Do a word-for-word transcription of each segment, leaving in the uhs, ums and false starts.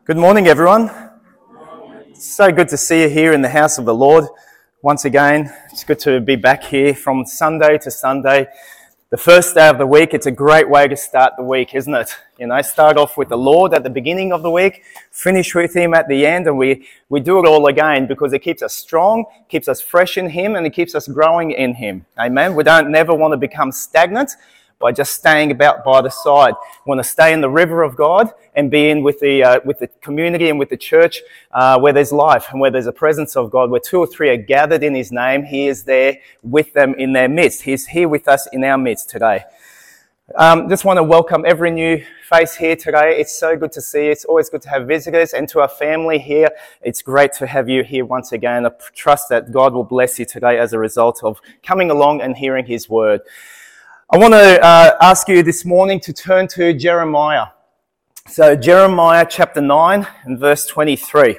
Good morning, everyone. It's so good to see you here in the house of the Lord once again. It's good to be back here from Sunday to Sunday. The first day of the week, it's a great way to start the week, isn't it? You know, start off with the Lord at the beginning of the week, finish with Him at the end, and we, we do it all again because it keeps us strong, keeps us fresh in Him, and it keeps us growing in Him. Amen? We don't never want to become stagnant by just staying about by the side. We want to stay in the river of God and be in with the uh, with the community and with the church uh, where there's life and where there's a presence of God, where two or three are gathered in His name. He is there with them in their midst. He's here with us in our midst today. Um, just want to welcome every new face here today. It's so good to see you. It's always good to have visitors, and to our family here, it's great to have you here once again. I trust that God will bless you today as a result of coming along and hearing His word. I want to uh, ask you this morning to turn to Jeremiah. So Jeremiah chapter nine and verse twenty-three.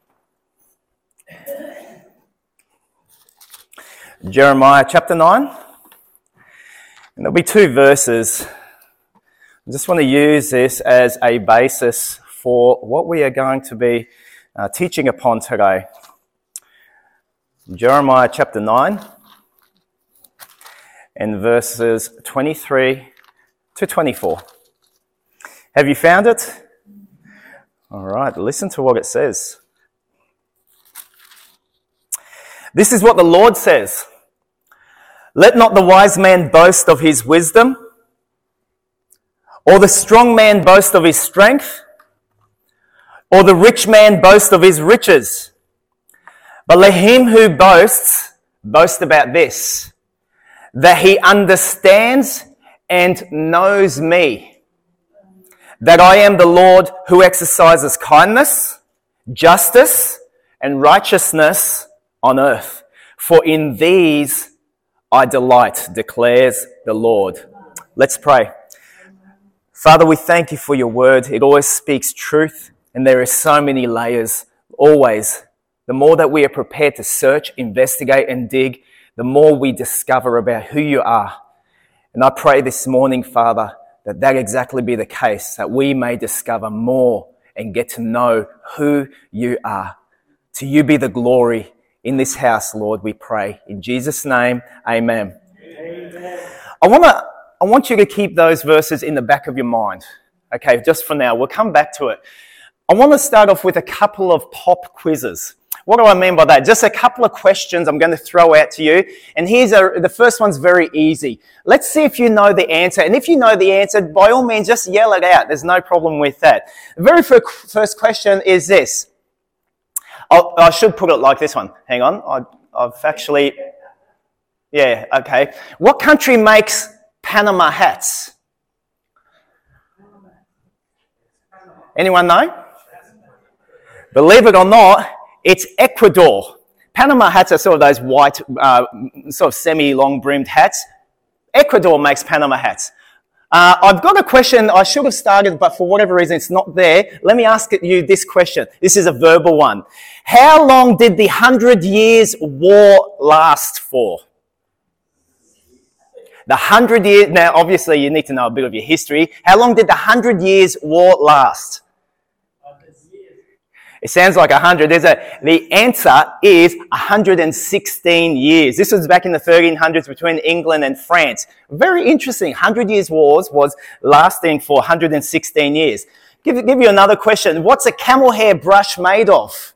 Jeremiah chapter nine. And there'll be two verses. I just want to use this as a basis for what we are going to be uh, teaching upon today. Jeremiah chapter nine. And verses twenty-three to twenty-four. Have you found it? All right, listen to what it says. This is what the Lord says. Let not the wise man boast of his wisdom, or the strong man boast of his strength, or the rich man boast of his riches. But let him who boasts boast about this, that he understands and knows me, that I am the Lord who exercises kindness, justice, and righteousness on earth. For in these I delight, declares the Lord. Let's pray. Father, we thank you for your word. It always speaks truth, and there are so many layers, always. The more that we are prepared to search, investigate, and dig, the more we discover about who you are. And I pray this morning, Father, that that exactly be the case, that we may discover more and get to know who you are. To you be the glory in this house, Lord, we pray. In Jesus' name, amen. Amen. I want to, I want you to keep those verses in the back of your mind. Okay, just for now. We'll come back to it. I want to start off with a couple of pop quizzes. What do I mean by that? Just a couple of questions I'm going to throw out to you. And here's a, the first one's very easy. Let's see if you know the answer. And if you know the answer, by all means, just yell it out. There's no problem with that. The very first question is this. I'll, I should put it like this one. Hang on. I, I've actually... Yeah, okay. What country makes Panama hats? Anyone know? Believe it or not, it's Ecuador. Panama hats are sort of those white, uh, sort of semi-long brimmed hats. Ecuador makes Panama hats. Uh, I've got a question. I should have started, but for whatever reason it's not there. Let me ask you this question. This is a verbal one. How long did the Hundred Years' War last for? The Hundred Years... Now, obviously, you need to know a bit of your history. How long did the Hundred Years' War last? It sounds like a hundred. There's a, the answer is one hundred sixteen years. This was back in the thirteen hundreds between England and France. Very interesting. Hundred Years' Wars was lasting for one hundred sixteen years. Give, give you another question. What's a camel hair brush made of?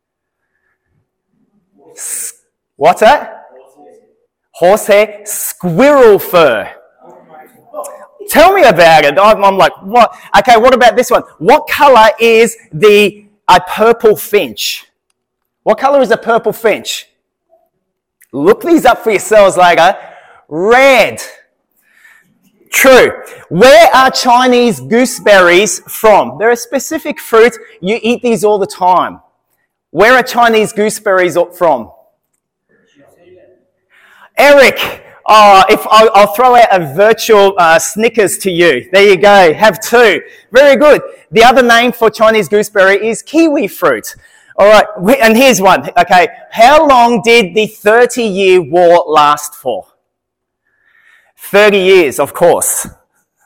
What's that? Horsehair. Squirrel fur. Tell me about it. I'm, I'm like, what? Okay, what about this one? What colour is the A purple finch? What colour is a purple finch? Look these up for yourselves later. Red. True. Where are Chinese gooseberries from? They're a specific fruit. You eat these all the time. Where are Chinese gooseberries from? Eric. Oh, if I'll, I'll throw out a virtual uh, Snickers to you. There you go. Have two. Very good. The other name for Chinese gooseberry is kiwi fruit. All right. And here's one. Okay. How long did the thirty-year war last for? thirty years, of course.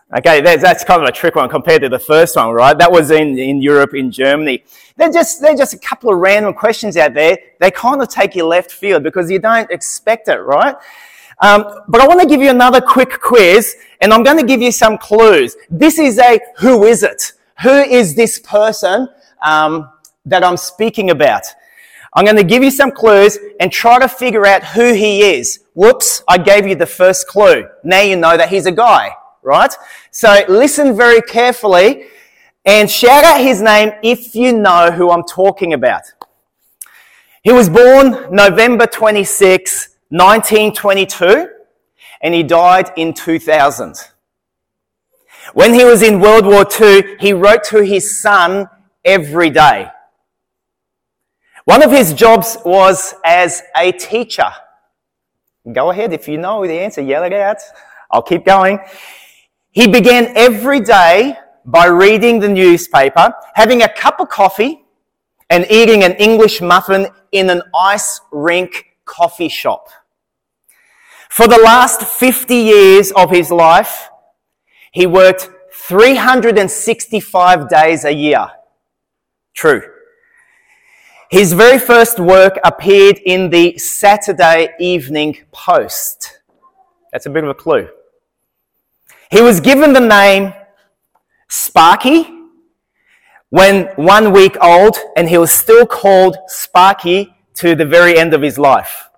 Okay, that's, that's kind of a trick one compared to the first one, right? That was in, in Europe, in Germany. They're just, they're just a couple of random questions out there. They kind of take you left field because you don't expect it, right? Um, but I want to give you another quick quiz, and I'm going to give you some clues. This is a who is it? Who is this person um, that I'm speaking about? I'm going to give you some clues and try to figure out who he is. Whoops, I gave you the first clue. Now you know that he's a guy, right? So listen very carefully and shout out his name if you know who I'm talking about. He was born November twenty-sixth, nineteen twenty-two, and he died in two thousand. When he was in World War Two, he wrote to his son every day. One of his jobs was as a teacher. Go ahead, if you know the answer, yell it out. I'll keep going. He began every day by reading the newspaper, having a cup of coffee, and eating an English muffin in an ice rink coffee shop. For the last fifty years of his life, he worked three hundred sixty-five days a year. True. His very first work appeared in the Saturday Evening Post. That's a bit of a clue. He was given the name Sparky when one week old, and he was still called Sparky to the very end of his life.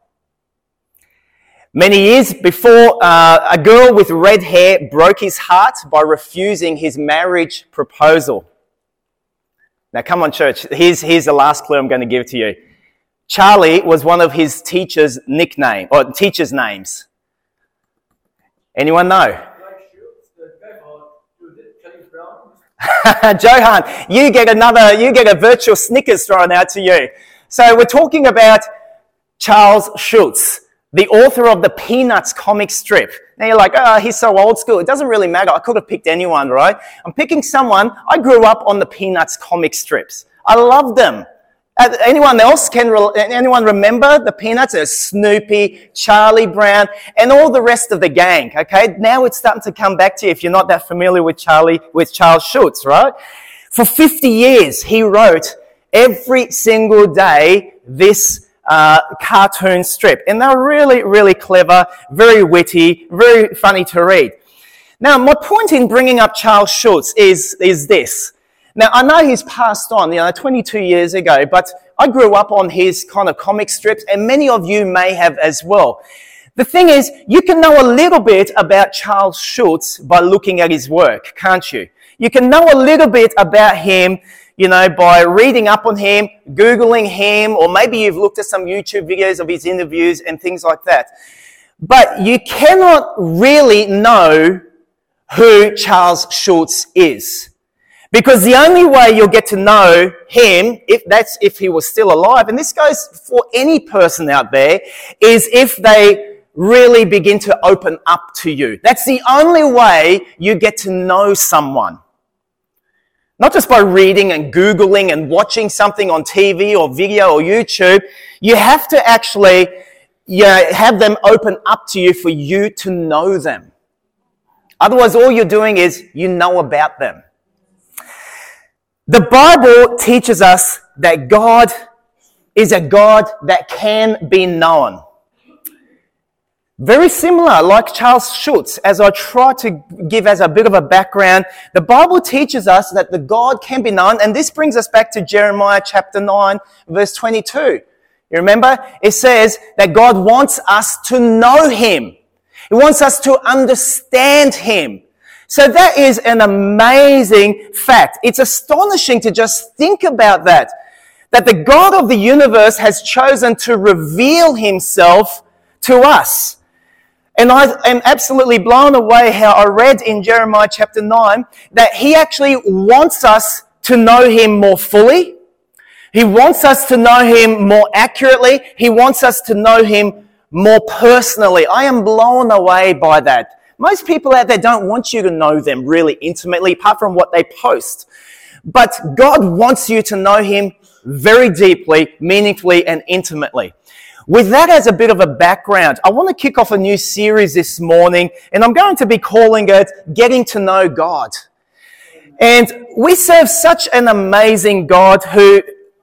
Many years before, uh, a girl with red hair broke his heart by refusing his marriage proposal. Now, come on, church. Here's, here's the last clue I'm going to give to you. Charlie was one of his teacher's nickname or teacher's names. Anyone know? Johan, you get another, you get a virtual Snickers thrown out to you. So we're talking about Charles Schulz, the author of the Peanuts comic strip. Now you're like, oh, he's so old school. It doesn't really matter. I could have picked anyone, right? I'm picking someone. I grew up on the Peanuts comic strips. I love them. Uh, anyone else can, re- anyone remember the Peanuts? There's Snoopy, Charlie Brown, and all the rest of the gang, okay? Now it's starting to come back to you if you're not that familiar with Charlie, with Charles Schulz, right? For fifty years, he wrote every single day this Uh, cartoon strip. And they're really, really clever, very witty, very funny to read. Now, my point in bringing up Charles Schulz is, is this. Now, I know he's passed on, you know, twenty-two years ago, but I grew up on his kind of comic strips, and many of you may have as well. The thing is, you can know a little bit about Charles Schulz by looking at his work, can't you? You can know a little bit about him, you know, by reading up on him, Googling him, or maybe you've looked at some YouTube videos of his interviews and things like that. But you cannot really know who Charles Schulz is. Because the only way you'll get to know him, if that's if he was still alive, and this goes for any person out there, is if they really begin to open up to you. That's the only way you get to know someone. Not just by reading and Googling and watching something on T V or video or YouTube. You have to actually you know, have them open up to you for you to know them. Otherwise, all you're doing is you know about them. The Bible teaches us that God is a God that can be known. Very similar, like Charles Schulz, as I try to give as a bit of a background, the Bible teaches us that the God can be known, and this brings us back to Jeremiah chapter nine, verse twenty-two. You remember? It says that God wants us to know Him. He wants us to understand Him. So that is an amazing fact. It's astonishing to just think about that, that the God of the universe has chosen to reveal Himself to us. And I am absolutely blown away how I read in Jeremiah chapter nine that He actually wants us to know Him more fully. He wants us to know Him more accurately. He wants us to know Him more personally. I am blown away by that. Most people out there don't want you to know them really intimately, apart from what they post. But God wants you to know Him very deeply, meaningfully, and intimately. With that as a bit of a background, I want to kick off a new series this morning, and I'm going to be calling it Getting to Know God. And we serve such an amazing God who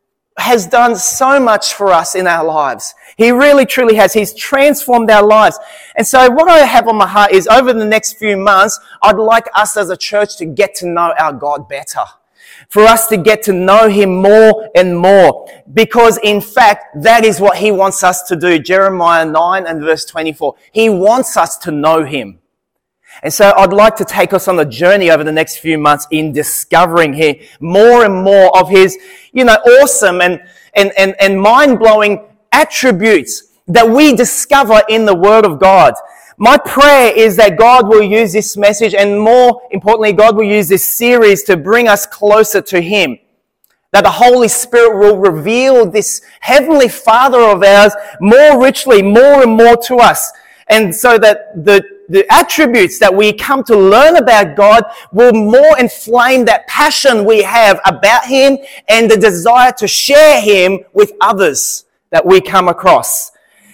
has done so much for us in our lives. He really, truly has. He's transformed our lives. And so what I have on my heart is over the next few months, I'd like us as a church to get to know our God better. For us to get to know Him more and more. Because in fact, that is what He wants us to do. Jeremiah nine and verse twenty-four. He wants us to know Him. And so I'd like to take us on a journey over the next few months in discovering Him, more and more of His, you know, awesome and, and, and, and mind-blowing attributes that we discover in the Word of God. My prayer is that God will use this message, and more importantly, God will use this series to bring us closer to Him. That the Holy Spirit will reveal this Heavenly Father of ours more richly, more and more to us. And so that the The attributes that we come to learn about God will more inflame that passion we have about Him and the desire to share Him with others that we come across.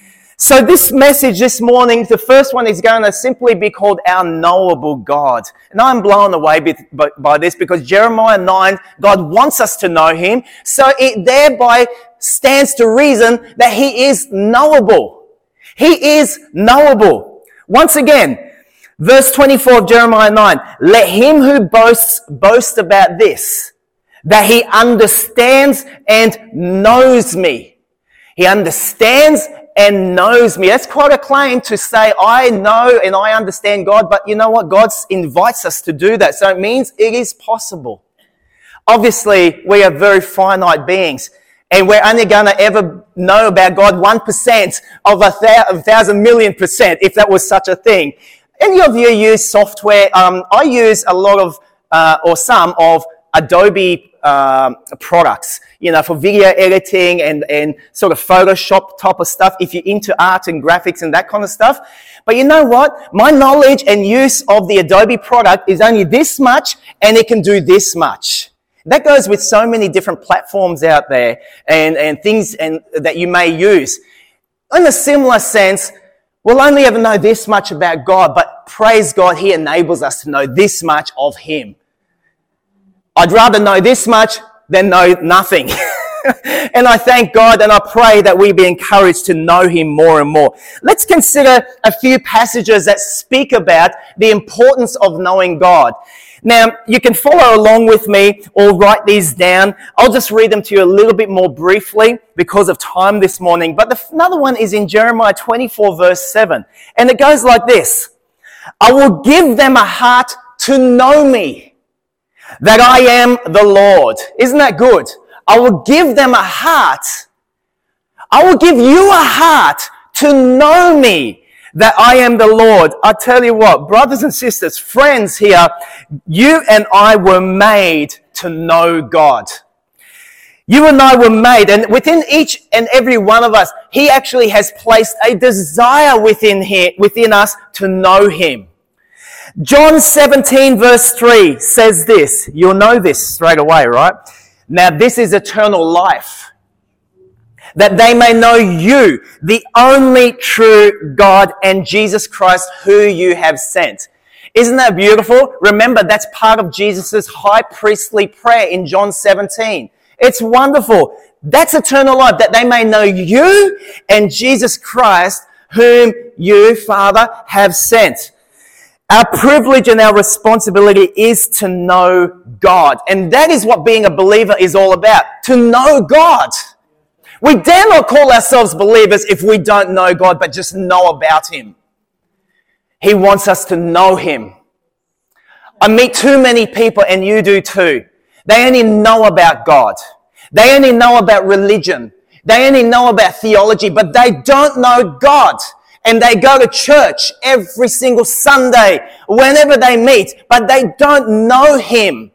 So this message this morning, the first one is going to simply be called Our Knowable God. And I'm blown away by, by this because Jeremiah nine, God wants us to know Him. So it thereby stands to reason that He is knowable. He is knowable. Once again, verse twenty-four of Jeremiah nine, let him who boasts boast about this, that he understands and knows me. He understands and knows me. That's quite a claim to say, I know and I understand God, but you know what? God invites us to do that. So it means it is possible. Obviously, we are very finite beings. And we're only going to ever know about God one percent of a, th- a thousand million percent, if that was such a thing. Any of you use software? Um, I use a lot of, uh, or some of Adobe um, products, you know, for video editing and, and sort of Photoshop type of stuff, if you're into art and graphics and that kind of stuff. But you know what? My knowledge and use of the Adobe product is only this much, and it can do this much. That goes with so many different platforms out there and, and things and, that you may use. In a similar sense, we'll only ever know this much about God, but praise God, He enables us to know this much of Him. I'd rather know this much than know nothing. And I thank God and I pray that we be encouraged to know Him more and more. Let's consider a few passages that speak about the importance of knowing God. Now, you can follow along with me or write these down. I'll just read them to you a little bit more briefly because of time this morning. But the, another one is in Jeremiah twenty-four verse seven. And it goes like this. I will give them a heart to know me, that I am the Lord. Isn't that good? I will give them a heart. I will give you a heart to know me, that I am the Lord. I tell you what, brothers and sisters, friends here, you and I were made to know God. You and I were made, and within each and every one of us, He actually has placed a desire within here, within us to know Him. John seventeen verse three says this. You'll know this straight away, right? Now this is eternal life, that they may know you, the only true God, and Jesus Christ, who you have sent. Isn't that beautiful? Remember, that's part of Jesus' high priestly prayer in John seventeen. It's wonderful. That's eternal life, that they may know you and Jesus Christ, whom you, Father, have sent. Our privilege and our responsibility is to know God. And that is what being a believer is all about, to know God. We dare not call ourselves believers if we don't know God, but just know about Him. He wants us to know Him. I meet too many people, and you do too. They only know about God. They only know about religion. They only know about theology, but they don't know God. And they go to church every single Sunday, whenever they meet, but they don't know Him.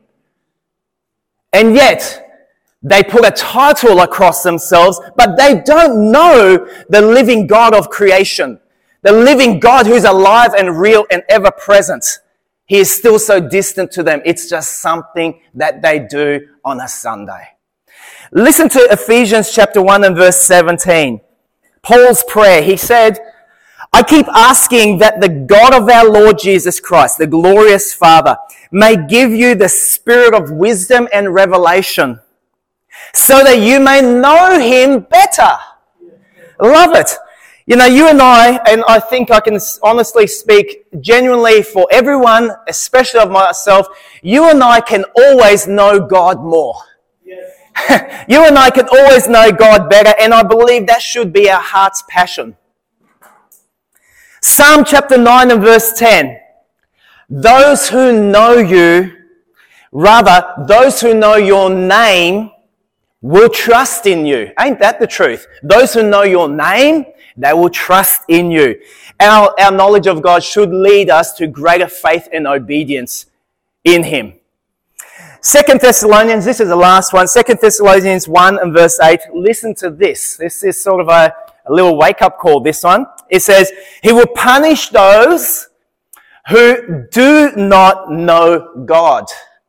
And yet, they put a title across themselves, but they don't know the living God of creation. The living God who's alive and real and ever present. He is still so distant to them. It's just something that they do on a Sunday. Listen to Ephesians chapter one and verse seventeen. Paul's prayer. He said, I keep asking that the God of our Lord Jesus Christ, the glorious Father, may give you the spirit of wisdom and revelation so that you may know him better. Love it. You know, you and I, and I think I can honestly speak genuinely for everyone, especially of myself, you and I can always know God more. Yes. You and I can always know God better, and I believe that should be our heart's passion. Psalm chapter nine and verse ten. Those who know you, rather, those who know your name will trust in you. Ain't that the truth? Those who know your name, they will trust in you. Our, our knowledge of God should lead us to greater faith and obedience in him. Second Thessalonians, this is the last one. Second Thessalonians one and verse eight. Listen to this. This is sort of a, a little wake-up call, this one. It says, he will punish those who do not know God.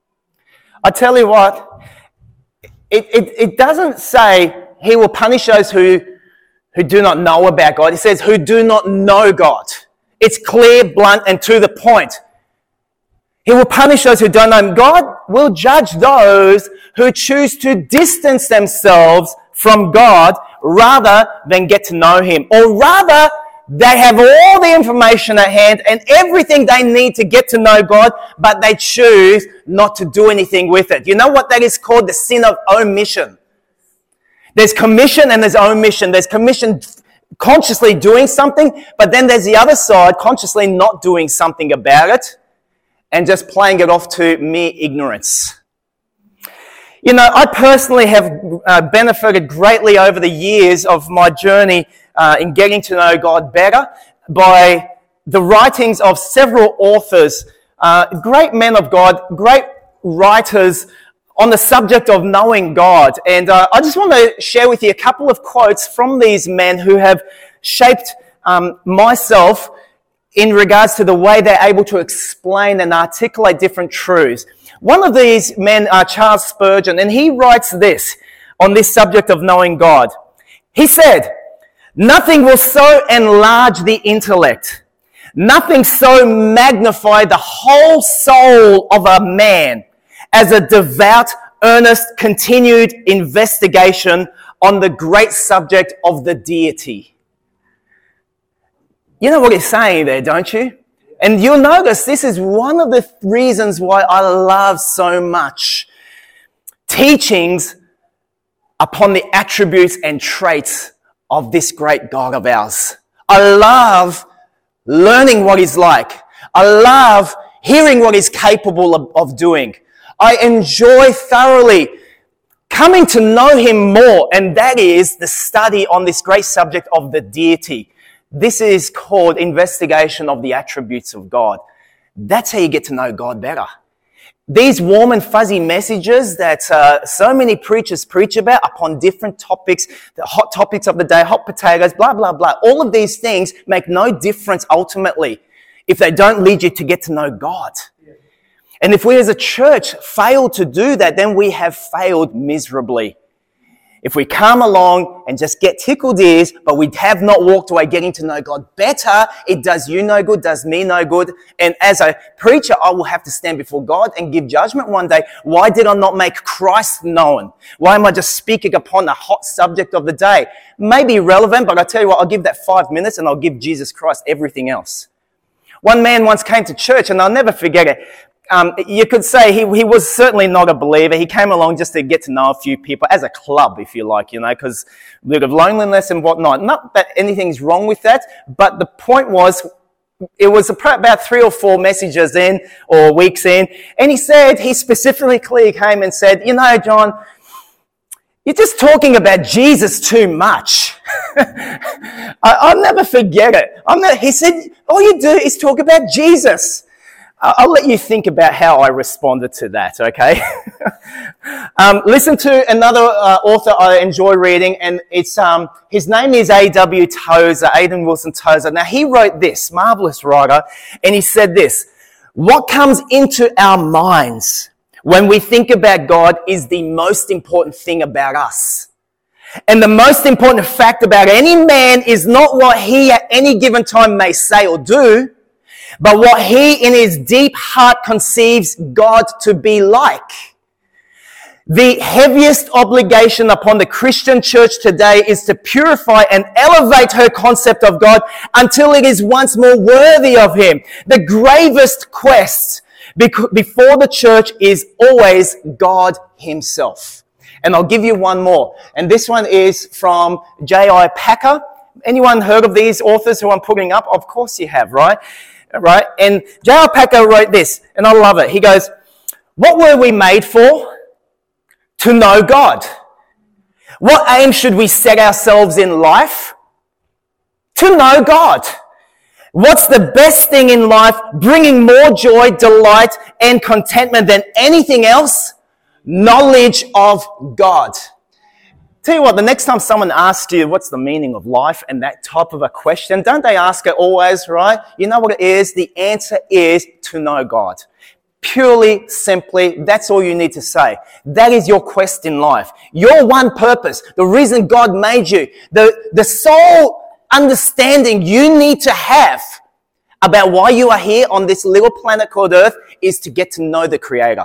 I tell you what, it, it, it doesn't say he will punish those who, who do not know about God. It says who do not know God. It's clear, blunt, and to the point. He will punish those who don't know him. God will judge those who choose to distance themselves from God rather than get to know him. Or rather, they have all the information at hand and everything they need to get to know God, but they choose not to do anything with it. You know what that is called? The sin of omission. There's commission and there's omission. There's commission consciously doing something, but then there's the other side, consciously not doing something about it and just playing it off to mere ignorance. You know, I personally have uh, benefited greatly over the years of my journey uh, in getting to know God better by the writings of several authors, uh, great men of God, great writers on the subject of knowing God. And uh, I just want to share with you a couple of quotes from these men who have shaped um, myself in regards to the way they're able to explain and articulate different truths. One of these men are Charles Spurgeon, and he writes this on this subject of knowing God. He said, nothing will so enlarge the intellect, nothing so magnify the whole soul of a man as a devout, earnest, continued investigation on the great subject of the deity. You know what he's saying there, don't you? And you'll notice this is one of the th- reasons why I love so much teachings upon the attributes and traits of this great God of ours. I love learning what he's like. I love hearing what he's capable of, of doing. I enjoy thoroughly coming to know him more, and that is the study on this great subject of the deity. This is called investigation of the attributes of God. That's how you get to know God better. These warm and fuzzy messages that uh, so many preachers preach about upon different topics, the hot topics of the day, hot potatoes, blah, blah, blah. All of these things make no difference ultimately if they don't lead you to get to know God. And if we as a church fail to do that, then we have failed miserably. If we come along and just get tickled ears, but we have not walked away getting to know God better, it does you no good, does me no good. And as a preacher, I will have to stand before God and give judgment one day. Why did I not make Christ known? Why am I just speaking upon the hot subject of the day? Maybe relevant, but I tell you what, I'll give that five minutes and I'll give Jesus Christ everything else. One man once came to church, and I'll never forget it. Um, you could say he, he was certainly not a believer. He came along just to get to know a few people as a club, if you like, you know, because a bit of loneliness and whatnot. Not that anything's wrong with that, but the point was, it was about three or four messages in or weeks in, and he said, he specifically came and said, you know, John, you're just talking about Jesus too much. I, I'll never forget it. I'm not, he said, all you do is talk about Jesus. I'll let you think about how I responded to that, okay? um, listen to another uh, author I enjoy reading, and it's um, his name is A W Tozer, Aidan Wilson Tozer. Now, he wrote this, marvelous writer, and he said this, what comes into our minds when we think about God is the most important thing about us. And the most important fact about any man is not what he at any given time may say or do, but what he in his deep heart conceives God to be like. The heaviest obligation upon the Christian church today is to purify and elevate her concept of God until it is once more worthy of him. The gravest quest before the church is always God himself. And I'll give you one more. And this one is from J I Packer. Anyone heard of these authors who I'm putting up? Of course you have, right? Right? And J I Packer wrote this, and I love it. He goes, what were we made for? To know God. What aim should we set ourselves in life? To know God. What's the best thing in life, bringing more joy, delight, and contentment than anything else? Knowledge of God. Tell you what, the next time someone asks you what's the meaning of life and that type of a question, don't they ask it always, right? You know what it is? The answer is to know God. Purely, simply, that's all you need to say. That is your quest in life. Your one purpose, the reason God made you, the, the sole understanding you need to have about why you are here on this little planet called Earth is to get to know the Creator.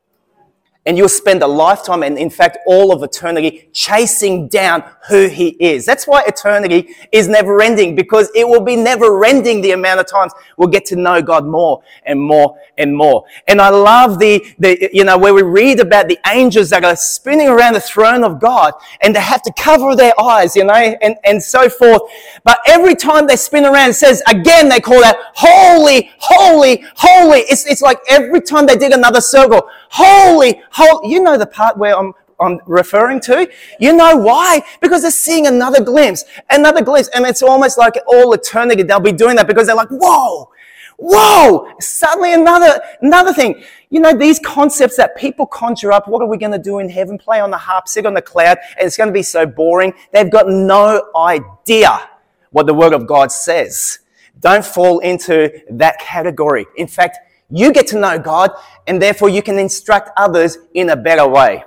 And you'll spend a lifetime and, in fact, all of eternity chasing down who he is. That's why eternity is never ending, because it will be never ending the amount of times we'll get to know God more and more and more. And I love the, the, you know, where we read about the angels that are spinning around the throne of God and they have to cover their eyes, you know, and, and so forth. But every time they spin around, it says, again, they call out, holy, holy, holy. It's, it's like every time they did another circle, holy, holy. You know the part where I'm, I'm referring to? You know why? Because they're seeing another glimpse, another glimpse. And it's almost like all eternity they'll be doing that because they're like, whoa, whoa, suddenly another, another thing. You know, these concepts that people conjure up, what are we going to do in heaven? Play on the harp, sit on the cloud, and it's going to be so boring. They've got no idea what the Word of God says. Don't fall into that category. In fact, you get to know God, and therefore you can instruct others in a better way.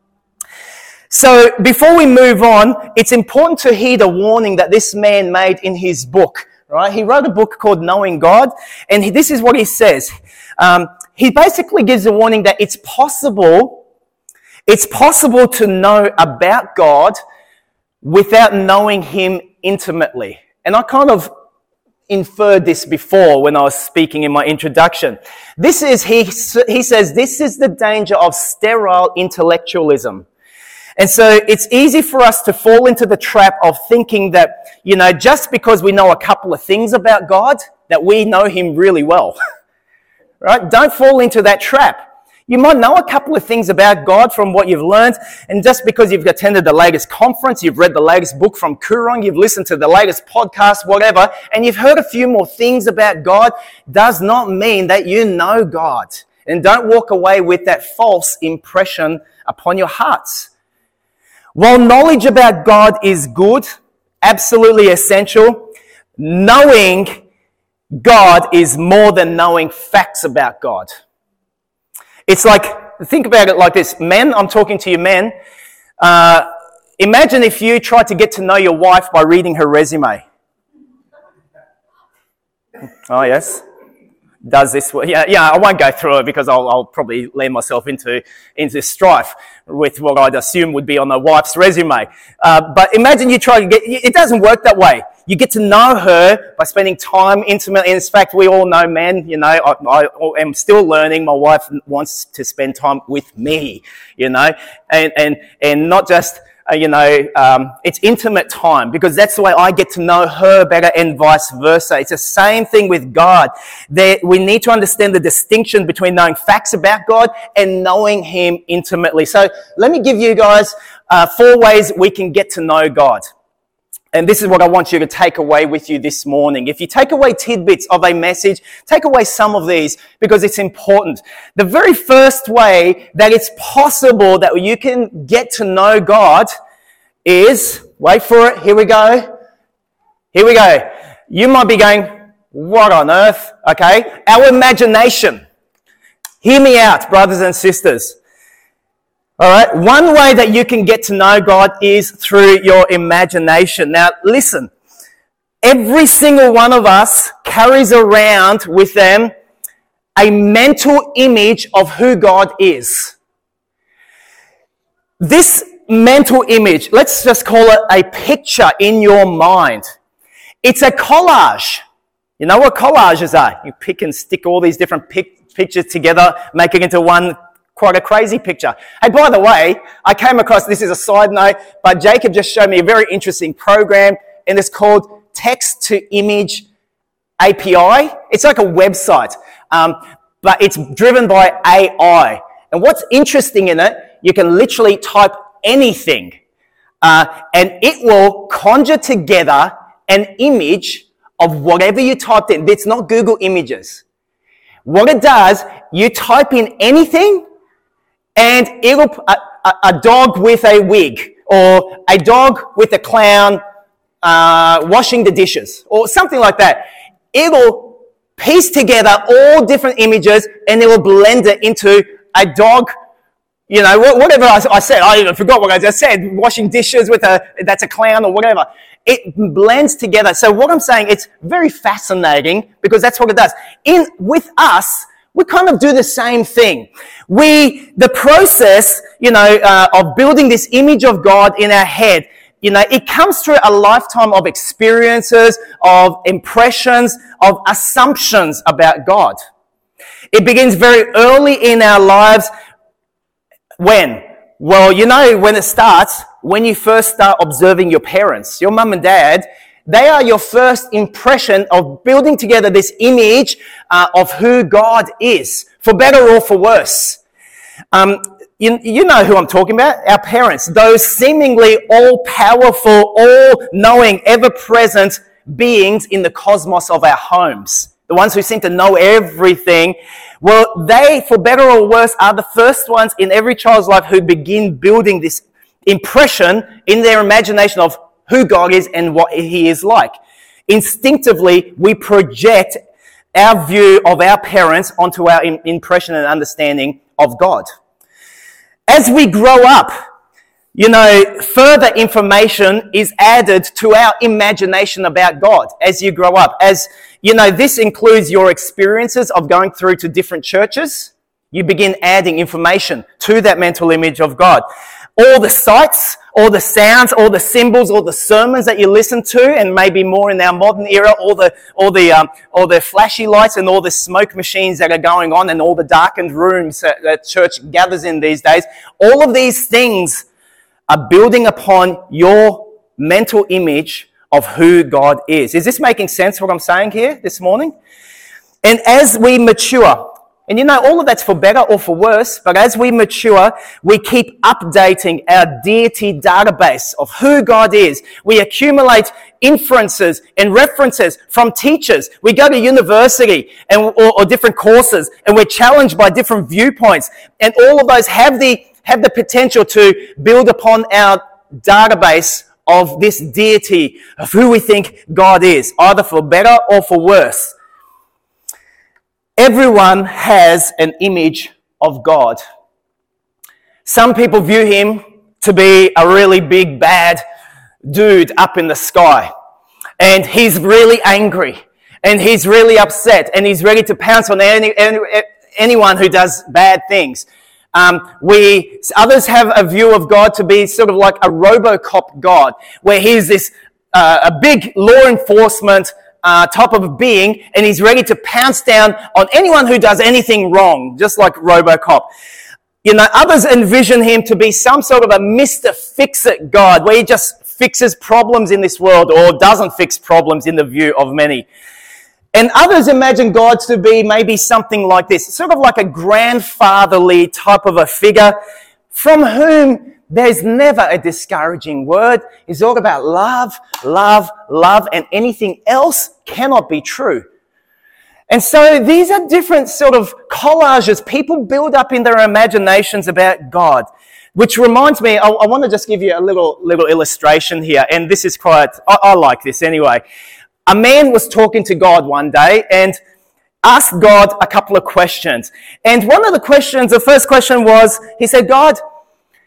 So before we move on, it's important to heed a warning that this man made in his book, right? He wrote a book called Knowing God, and he, this is what he says. Um, he basically gives a warning that it's possible, it's possible to know about God without knowing him intimately. And I kind of inferred this before when I was speaking in my introduction. This is, he, he says, this is the danger of sterile intellectualism. And so it's easy for us to fall into the trap of thinking that, you know, just because we know a couple of things about God, that we know him really well. Right? Don't fall into that trap. You might know a couple of things about God from what you've learned, and just because you've attended the latest conference, you've read the latest book from Kurong, you've listened to the latest podcast, whatever, and you've heard a few more things about God, does not mean that you know God. And don't walk away with that false impression upon your hearts. While knowledge about God is good, absolutely essential, knowing God is more than knowing facts about God. It's like, think about it like this. Men, I'm talking to you men. Uh, imagine if you tried to get to know your wife by reading her resume. Oh, yes. Does this, yeah, yeah, I won't go through it because I'll, I'll probably land myself into, into strife with what I'd assume would be on a wife's resume. Uh, but imagine you try to get, it doesn't work that way. You get to know her by spending time intimately. In fact, we all know men, you know, I, I am still learning. My wife wants to spend time with me, you know, and, and, and not just, Uh, you know, um, it's intimate time, because that's the way I get to know her better, and vice versa. It's the same thing with God. That we need to understand the distinction between knowing facts about God and knowing him intimately. So let me give you guys uh, four ways we can get to know God. And this is what I want you to take away with you this morning. If you take away tidbits of a message, take away some of these, because it's important. The very first way that it's possible that you can get to know God is, wait for it, here we go, here we go. You might be going, what on earth? Okay, our imagination. Hear me out, brothers and sisters. All right, one way that you can get to know God is through your imagination. Now, listen, every single one of us carries around with them a mental image of who God is. This mental image, let's just call it a picture in your mind. It's a collage. You know what collages are? You pick and stick all these different pic- pictures together, make it into one quite a crazy picture. Hey, by the way, I came across, this is a side note, but Jacob just showed me a very interesting program, and it's called Text to Image A P I. It's like a website, um, but it's driven by A I. And what's interesting in it, you can literally type anything, uh, and it will conjure together an image of whatever you typed in. It's not Google Images. What it does, you type in anything, and it'll, a, a, a dog with a wig, or a dog with a clown uh, washing the dishes, or something like that. It'll piece together all different images, and it will blend it into a dog, you know, whatever I, I said. I even forgot what I just said. Washing dishes with a, that's a clown or whatever. It blends together. So what I'm saying, it's very fascinating because that's what it does. In, with us, we kind of do the same thing. We, the process, you know, uh, of building this image of God in our head, you know, it comes through a lifetime of experiences, of impressions, of assumptions about God. It begins very early in our lives. When? Well, you know, when it starts, when you first start observing your parents, your mum and dad, they are your first impression of building together this image uh, of who God is, for better or for worse. Um, you, you know who I'm talking about, our parents, those seemingly all-powerful, all-knowing, ever-present beings in the cosmos of our homes, the ones who seem to know everything. Well, they, for better or worse, are the first ones in every child's life who begin building this impression in their imagination of who God is and what He is like. Instinctively, we project our view of our parents onto our impression and understanding of God. As we grow up, you know, further information is added to our imagination about God as you grow up. As, you know, this includes your experiences of going through to different churches. You begin adding information to that mental image of God. All the sights, all the sounds, all the symbols, all the sermons that you listen to, and maybe more in our modern era, all the all the um, all the flashy lights and all the smoke machines that are going on, and all the darkened rooms that, that church gathers in these days. All of these things are building upon your mental image of who God is. Is this making sense, what I'm saying here this morning? And as we mature, and you know, all of that's for better or for worse, but as we mature, we keep updating our deity database of who God is. We accumulate inferences and references from teachers. We go to university and or, or different courses, and we're challenged by different viewpoints. And all of those have the have the potential to build upon our database of this deity of who we think God is, either for better or for worse. Everyone has an image of God. Some people view Him to be a really big, bad dude up in the sky. And He's really angry. And He's really upset. And He's ready to pounce on any, any, anyone who does bad things. Um, we, others have a view of God to be sort of like a RoboCop God, where He's this, uh, a big law enforcement Uh, type of being, and He's ready to pounce down on anyone who does anything wrong, just like RoboCop. You know, others envision Him to be some sort of a Mister Fix-It God, where He just fixes problems in this world, or doesn't fix problems in the view of many. And others imagine God to be maybe something like this, sort of like a grandfatherly type of a figure, from whom there's never a discouraging word. It's all about love, love, love, and anything else cannot be true. And so these are different sort of collages people build up in their imaginations about God, which reminds me, I, I want to just give you a little little illustration here, and this is quite, I, I like this anyway. A man was talking to God one day and asked God a couple of questions. And one of the questions, the first question was, he said, God,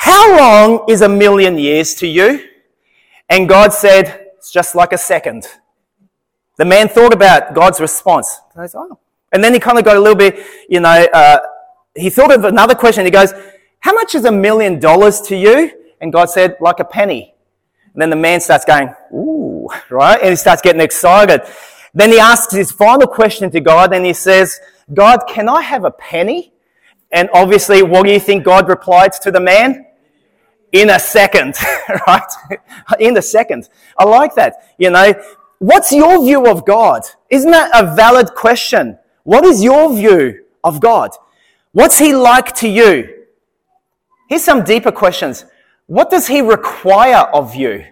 how long is a million years to you? And God said, it's just like a second. The man thought about God's response. He goes, oh. And then he kind of got a little bit, you know, uh, he thought of another question. He goes, how much is a million dollars to you? And God said, like a penny. And then the man starts going, ooh, right? And he starts getting excited. Then he asks his final question to God, and he says, God, can I have a penny? And obviously, what do you think God replied to the man? In a second, right? In a second. I like that. You know, what's your view of God? Isn't that a valid question? What is your view of God? What's he like to you? Here's some deeper questions. What does he require of you?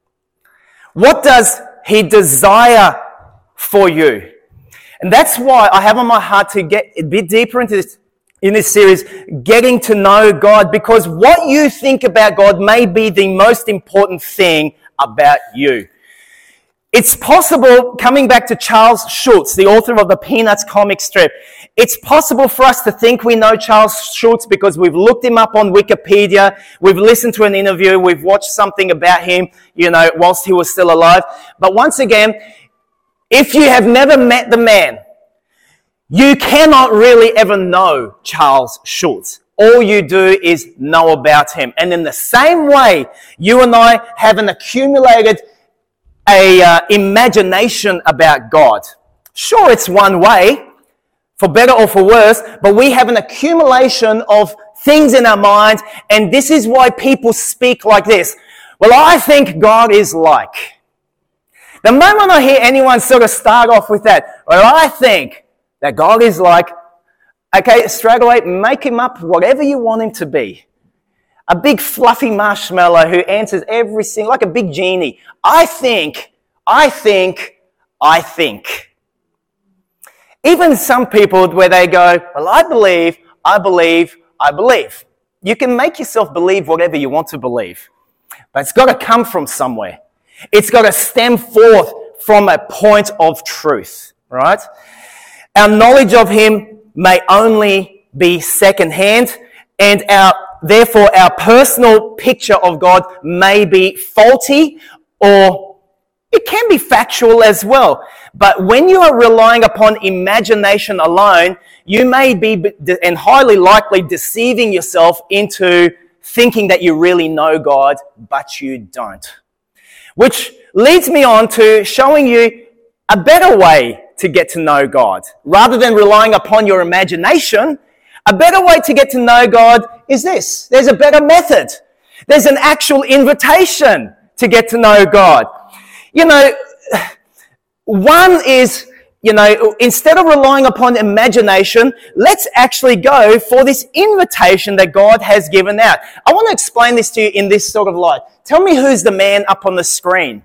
What does he desire for you? And that's why I have on my heart to get a bit deeper into this, in this series, getting to know God, because what you think about God may be the most important thing about you. It's possible, coming back to Charles Schulz, the author of the Peanuts comic strip, it's possible for us to think we know Charles Schulz because we've looked him up on Wikipedia, we've listened to an interview, we've watched something about him, you know, whilst he was still alive. But once again, if you have never met the man, you cannot really ever know Charles Schulz. All you do is know about him. And in the same way, you and I have an accumulated a uh, imagination about God. Sure, it's one way, for better or for worse, but we have an accumulation of things in our minds, and this is why people speak like this. Well, I think God is like. The moment I hear anyone sort of start off with that, well, I think that God is like, okay, straight away, make him up whatever you want him to be. A big fluffy marshmallow who answers every single, like a big genie. I think, I think, I think. Even some people where they go, well, I believe, I believe, I believe. You can make yourself believe whatever you want to believe, but it's got to come from somewhere. It's got to stem forth from a point of truth, right? Our knowledge of him may only be secondhand, and our therefore our personal picture of God may be faulty, or it can be factual as well. But when you are relying upon imagination alone, you may be, and highly likely, deceiving yourself into thinking that you really know God, but you don't. Which leads me on to showing you a better way to get to know God. Rather than relying upon your imagination, a better way to get to know God is this. There's a better method. There's an actual invitation to get to know God. You know, one is, you know, instead of relying upon imagination, let's actually go for this invitation that God has given out. I want to explain this to you in this sort of light. Tell me who's the man up on the screen.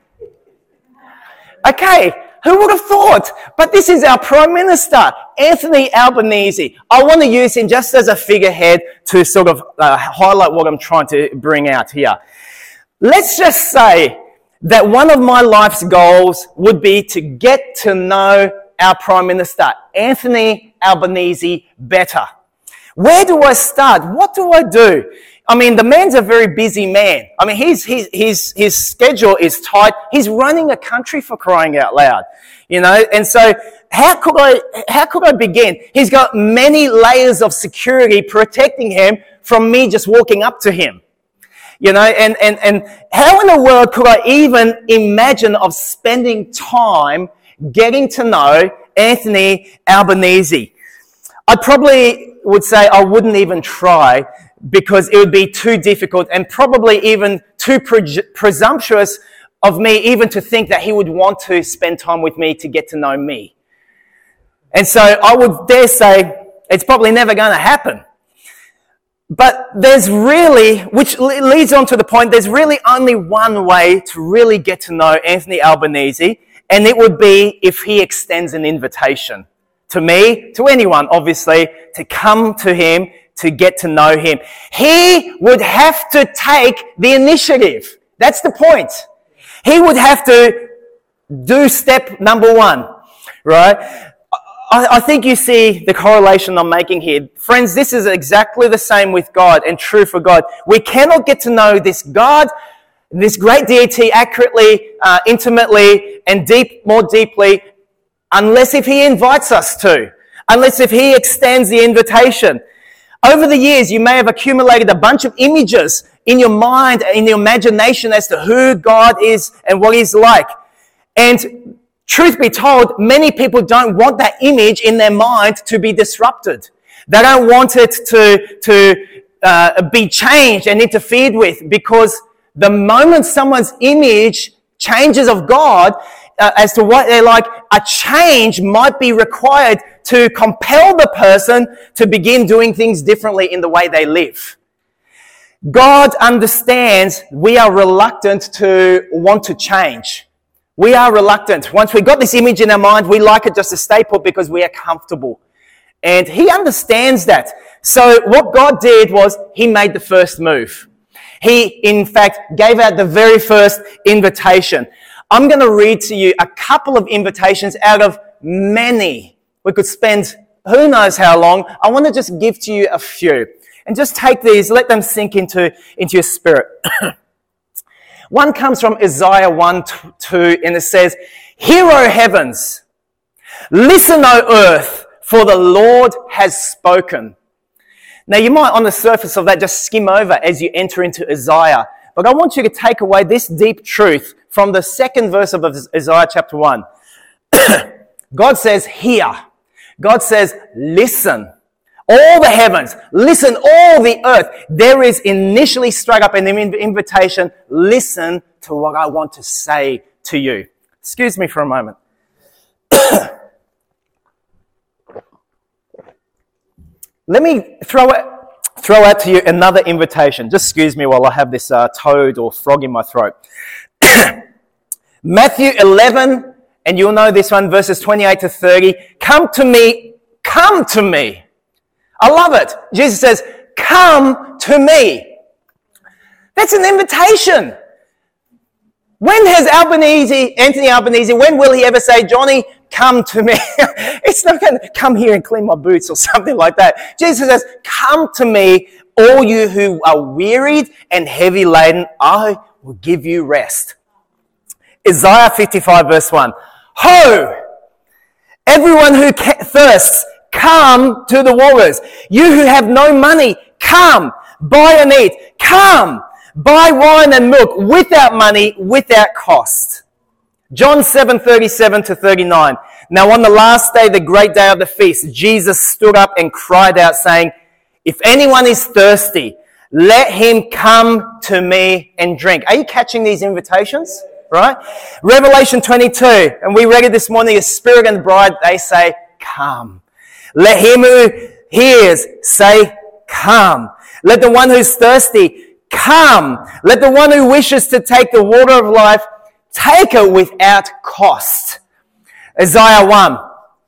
Okay, who would have thought? But this is our Prime Minister, Anthony Albanese. I want to use him just as a figurehead to sort of uh, highlight what I'm trying to bring out here. Let's just say that one of my life's goals would be to get to know our Prime Minister, Anthony Albanese, better. Where do I start? What do I do? I mean, the man's a very busy man. I mean, he's, he's, his, his schedule is tight. He's running a country, for crying out loud, you know. And so how could I, how could I begin? He's got many layers of security protecting him from me just walking up to him, you know. And, and, and how in the world could I even imagine of spending time getting to know Anthony Albanese? I probably would say I wouldn't even try, because it would be too difficult and probably even too pre- presumptuous of me even to think that he would want to spend time with me to get to know me. And so I would dare say it's probably never going to happen. But there's really, which leads on to the point, there's really only one way to really get to know Anthony Albanese, and it would be if he extends an invitation to me, to anyone, obviously, to come to him, to get to know him. He would have to take the initiative. That's the point. He would have to do step number one, right? I, I think you see the correlation I'm making here. Friends, this is exactly the same with God and true for God. We cannot get to know this God, this great deity accurately, uh, intimately, and deep, more deeply, unless if he invites us to, unless if he extends the invitation. Over the years, you may have accumulated a bunch of images in your mind, in your imagination as to who God is and what he's like. And truth be told, many people don't want that image in their mind to be disrupted. They don't want it to, to uh, be changed and interfered with, because the moment someone's image changes of God uh, as to what they're like, a change might be required to compel the person to begin doing things differently in the way they live. God understands we are reluctant to want to change. We are reluctant. Once we got this image in our mind, we like it just to stay put because we are comfortable. And he understands that. So what God did was he made the first move. He, in fact, gave out the very first invitation. I'm going to read to you a couple of invitations out of many. We could spend who knows how long. I want to just give to you a few. And just take these, let them sink into, into your spirit. One comes from Isaiah one, two, and it says, "Hear, O heavens, listen, O earth, for the Lord has spoken." Now, you might, on the surface of that, just skim over as you enter into Isaiah. But I want you to take away this deep truth from the second verse of Isaiah chapter one. God says, hear. God says, listen. All the heavens, listen, all the earth. There is initially straight up an invitation, listen to what I want to say to you. Excuse me for a moment. Let me throw it, throw out to you another invitation. Just excuse me while I have this uh, toad or frog in my throat. Matthew eleven, and you'll know this one, verses twenty-eight to thirty. Come to me, come to me. I love it. Jesus says, come to me. That's an invitation. When has Albanese, Anthony Albanese, when will he ever say, Johnny, come to me? It's not going to come here and clean my boots or something like that. Jesus says, come to me, all you who are wearied and heavy laden, I will give you rest. Isaiah fifty-five verse one. Ho! Everyone who thirsts, come to the waters. You who have no money, come, buy and eat. Come, buy wine and milk without money, without cost. John seven, thirty-seven to thirty-nine. Now on the last day, the great day of the feast, Jesus stood up and cried out saying, if anyone is thirsty, let him come to me and drink. Are you catching these invitations? Right? Revelation twenty-two, and we read it this morning, the Spirit and the bride, they say, come. Let him who hears say, come. Let the one who's thirsty, come. Let the one who wishes to take the water of life, take it without cost. Isaiah one,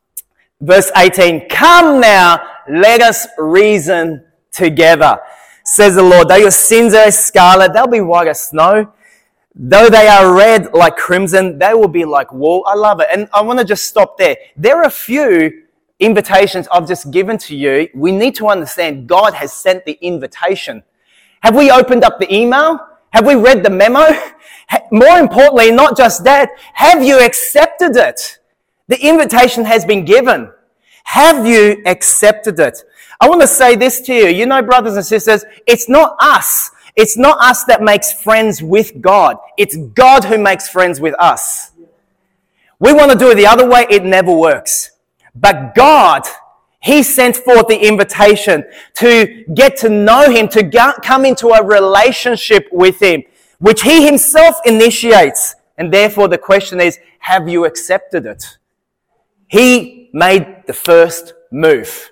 verse eighteen. Come now, let us reason together, says the Lord. Though your sins are as scarlet, they'll be white as snow. Though they are red like crimson, they will be like wool. I love it. And I want to just stop there. There are a few invitations I've just given to you. We need to understand God has sent the invitation. Have we opened up the email? Have we read the memo? More importantly, not just that, have you accepted it? The invitation has been given. Have you accepted it? I want to say this to you. You know, brothers and sisters, it's not us. It's not us that makes friends with God. It's God who makes friends with us. We want to do it the other way. It never works. But God, He sent forth the invitation to get to know Him, to go, come into a relationship with Him, which He Himself initiates. And therefore the question is, have you accepted it? He made the first move.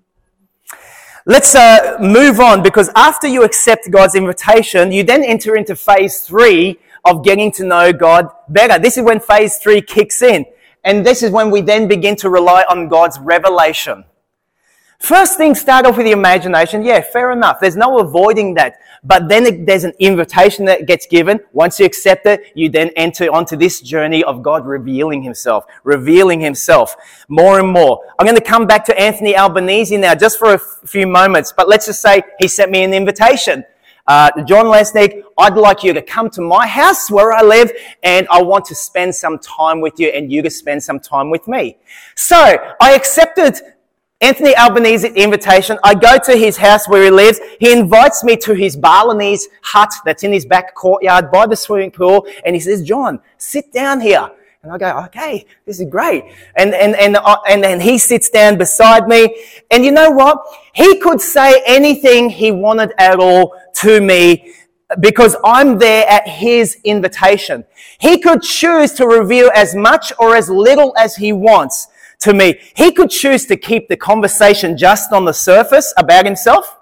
Let's uh, move on, because after you accept God's invitation, you then enter into phase three of getting to know God better. This is when phase three kicks in. And this is when we then begin to rely on God's revelation. First thing, start off with the imagination. Yeah, fair enough. There's no avoiding that. But then it, there's an invitation that gets given. Once you accept it, you then enter onto this journey of God revealing himself, revealing himself more and more. I'm going to come back to Anthony Albanese now just for a f- few moments. But let's just say he sent me an invitation. Uh, John Lesnick, I'd like you to come to my house where I live, and I want to spend some time with you, and you to spend some time with me. So I accepted Anthony Albanese's invitation. I go to his house where he lives. He invites me to his Balinese hut that's in his back courtyard by the swimming pool. And he says, John, sit down here. And I go, okay, this is great. And, and, and, uh, and then he sits down beside me. And you know what? He could say anything he wanted at all to me because I'm there at his invitation. He could choose to reveal as much or as little as he wants to me. He could choose to keep the conversation just on the surface about himself,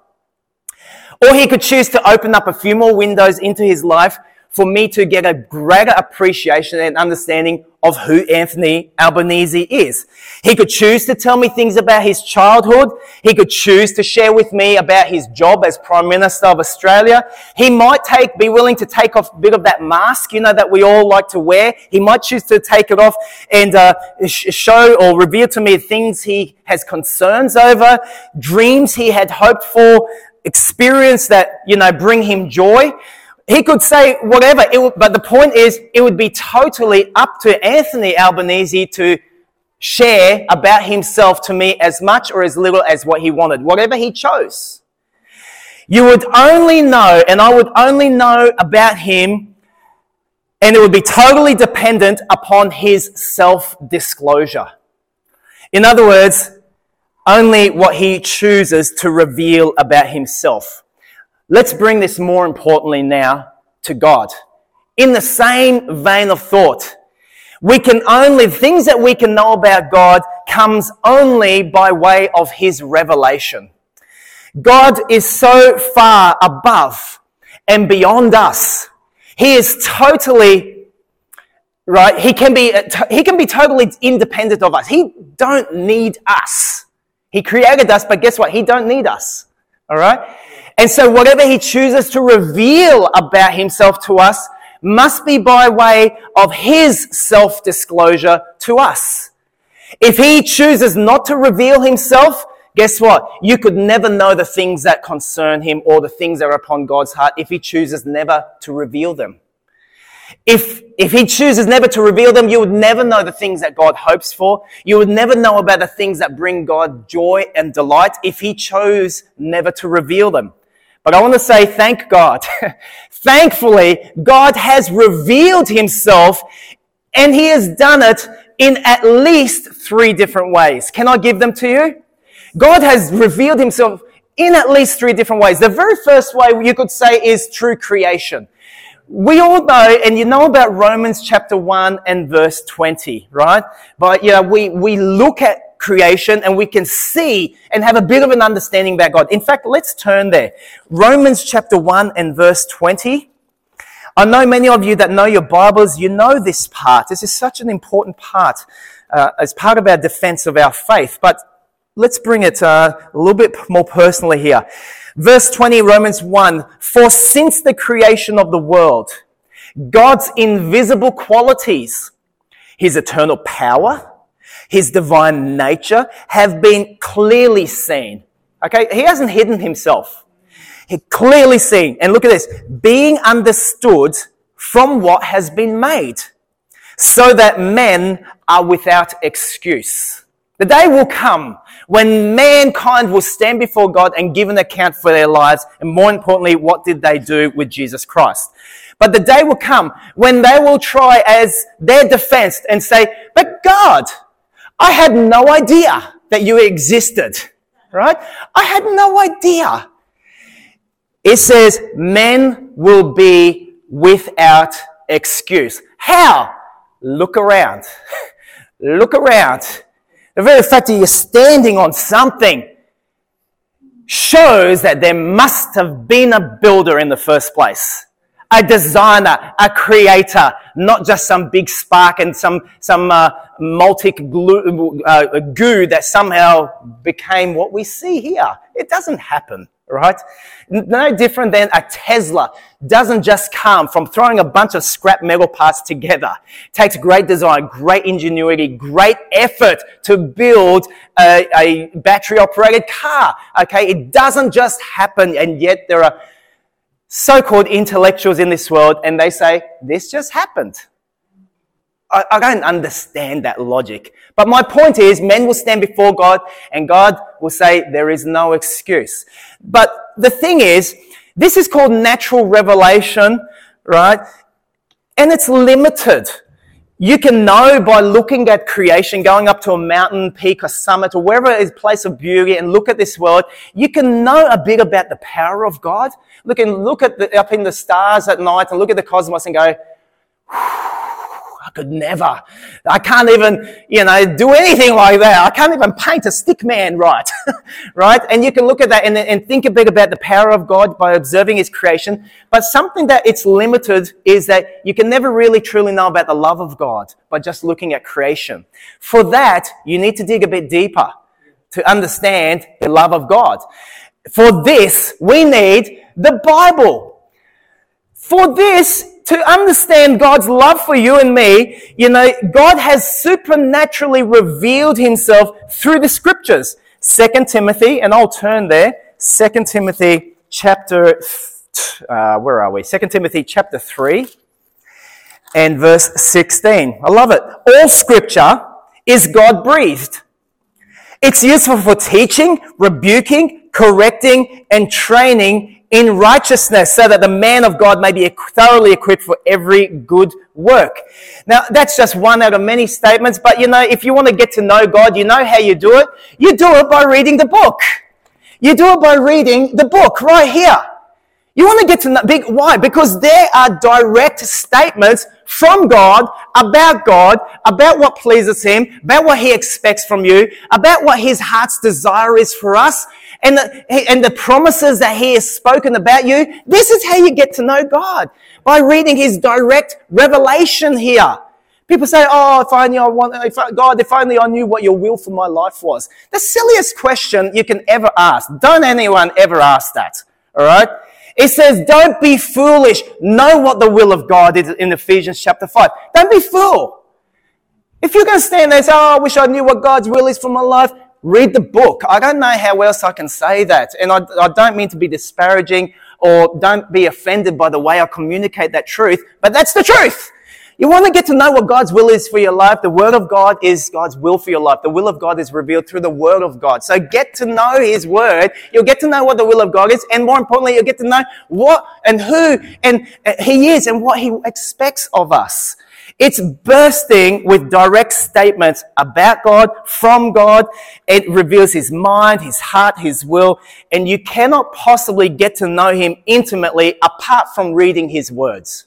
or he could choose to open up a few more windows into his life for me to get a greater appreciation and understanding of who Anthony Albanese is. He could choose to tell me things about his childhood. He could choose to share with me about his job as Prime Minister of Australia. He might take, be willing to take off a bit of that mask, you know, that we all like to wear. He might choose to take it off and uh, show or reveal to me things he has concerns over, dreams he had hoped for, experience that, you know, bring him joy. He could say whatever, it would, but the point is, it would be totally up to Anthony Albanese to share about himself to me as much or as little as what he wanted, whatever he chose. You would only know, and I would only know about him, and it would be totally dependent upon his self-disclosure. In other words, only what he chooses to reveal about himself. Let's bring this more importantly now to God. In the same vein of thought, we can only, things that we can know about God comes only by way of his revelation. God is so far above and beyond us. He is totally, right? He can be, he can be totally independent of us. He don't need us. He created us, but guess what? He don't need us. All right? And so whatever he chooses to reveal about himself to us must be by way of his self-disclosure to us. If he chooses not to reveal himself, guess what? You could never know the things that concern him or the things that are upon God's heart if he chooses never to reveal them. If, if he chooses never to reveal them, you would never know the things that God hopes for. You would never know about the things that bring God joy and delight if he chose never to reveal them. But I want to say thank God. Thankfully, God has revealed himself, and he has done it in at least three different ways. Can I give them to you? God has revealed himself in at least three different ways. The very first way you could say is through creation. We all know, and you know about Romans chapter one and verse twenty, right? But, you know, we, we look at creation and we can see and have a bit of an understanding about God. In fact, let's turn there. Romans chapter one and verse twenty. I know many of you that know your Bibles, you know this part. This is such an important part uh, as part of our defense of our faith. But let's bring it uh, a little bit more personally here. Verse twenty, Romans one, for since the creation of the world, God's invisible qualities, his eternal power, his divine nature have been clearly seen. Okay, he hasn't hidden himself. He clearly seen. And look at this, being understood from what has been made, so that men are without excuse. The day will come when mankind will stand before God and give an account for their lives, and more importantly, what did they do with Jesus Christ? But the day will come when they will try as their defense and say, but God, I had no idea that you existed, right? I had no idea. It says men will be without excuse. How? Look around. Look around. The very fact that you're standing on something shows that there must have been a builder in the first place, a designer, a creator, not just some big spark and some some uh, multic glue, uh, goo that somehow became what we see here. It doesn't happen, right? No different than a Tesla doesn't just come from throwing a bunch of scrap metal parts together. It takes great design, great ingenuity, great effort to build a, a battery-operated car, okay? It doesn't just happen, and yet there are so-called intellectuals in this world, and they say, this just happened. I, I don't understand that logic. But my point is, men will stand before God, and God will say, there is no excuse. But the thing is, this is called natural revelation, right? And it's limited. You can know by looking at creation, going up to a mountain peak or summit or wherever is a place of beauty and look at this world. You can know a bit about the power of God. Look and look at the, up in the stars at night and look at the cosmos and go, I could never. I can't even, you know, do anything like that. I can't even paint a stick man right, right? And you can look at that and, and think a bit about the power of God by observing His creation. But something that it's limited is that you can never really truly know about the love of God by just looking at creation. For that, you need to dig a bit deeper to understand the love of God. For this, we need the Bible. For this, to understand God's love for you and me, you know, God has supernaturally revealed Himself through the Scriptures. Second Timothy, and I'll turn there. Second Timothy chapter, uh, where are we? Second Timothy chapter three and verse sixteen. I love it. All Scripture is God-breathed. It's useful for teaching, rebuking, correcting, and training in righteousness, so that the man of God may be thoroughly equipped for every good work. Now, that's just one out of many statements, but you know, if you want to get to know God, you know how you do it. You do it by reading the book. You do it by reading the book right here. You want to get to know, big, why? Because there are direct statements from God, about God, about what pleases Him, about what He expects from you, about what His heart's desire is for us, and the, and the promises that He has spoken about you. This is how you get to know God, by reading His direct revelation here. People say, oh, if I knew I want, if I, God, if only I knew what your will for my life was. The silliest question you can ever ask. Don't anyone ever ask that, all right? It says, don't be foolish. Know what the will of God is in Ephesians chapter five. Don't be fool. If you're going to stand there and say, oh, I wish I knew what God's will is for my life, read the book. I don't know how else I can say that. And I, I don't mean to be disparaging or don't be offended by the way I communicate that truth, but that's the truth. You want to get to know what God's will is for your life. The Word of God is God's will for your life. The will of God is revealed through the Word of God. So get to know His Word. You'll get to know what the will of God is. And more importantly, you'll get to know what and who and He is and what He expects of us. It's bursting with direct statements about God, from God. It reveals His mind, His heart, His will. And you cannot possibly get to know Him intimately apart from reading His words.